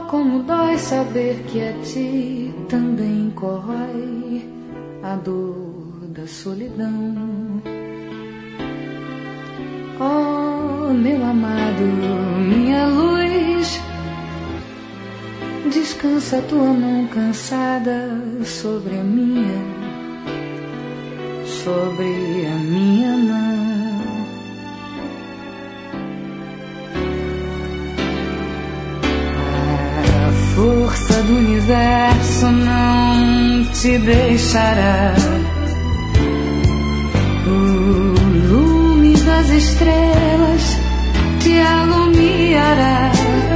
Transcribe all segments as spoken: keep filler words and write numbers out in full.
como dói saber que a ti também corrói a dor da solidão. Oh, meu amado, minha luz, descansa tua mão cansada sobre a minha, sobre a minha mão. A força do universo não te deixará. O lume das estrelas te alumiará.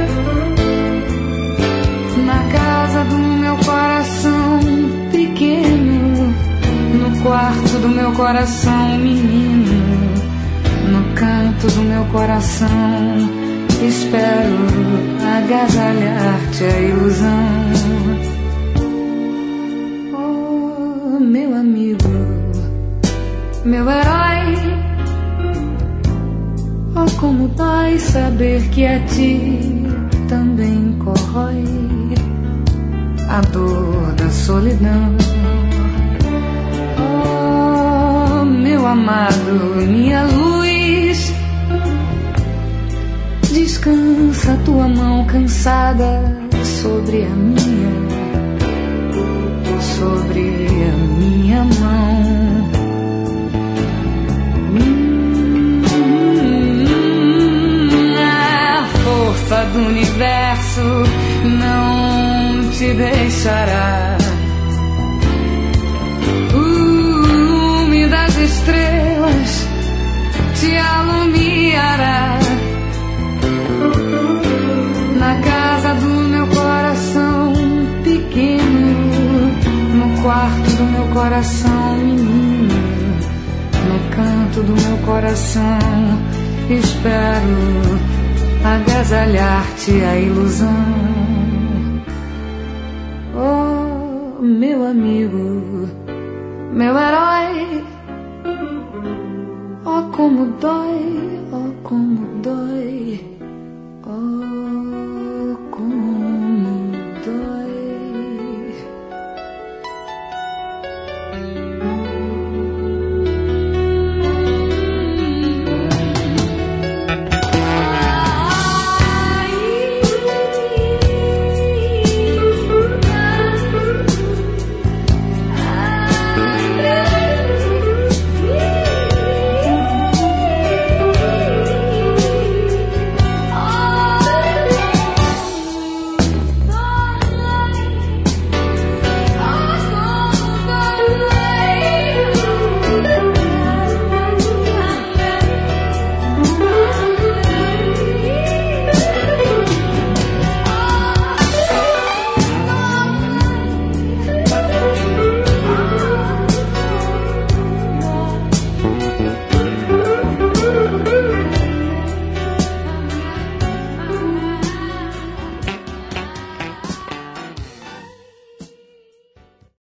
Na casa do meu coração pequeno, no quarto do meu coração menino, no canto do meu coração, espero agasalhar-te a ilusão. Oh, meu amigo, meu herói, oh, como dói saber que a ti também corrói a dor da solidão. Oh, meu amado, minha luz, descansa tua mão cansada sobre a minha, sobre a minha mão. Hum, a força do universo não te deixará. O lume das estrelas te alumiará. Na casa do meu coração pequeno, no quarto do meu coração menino, no canto do meu coração, espero agasalhar-te a ilusão. Oh, meu amigo, meu herói, oh, como dói, oh, como dói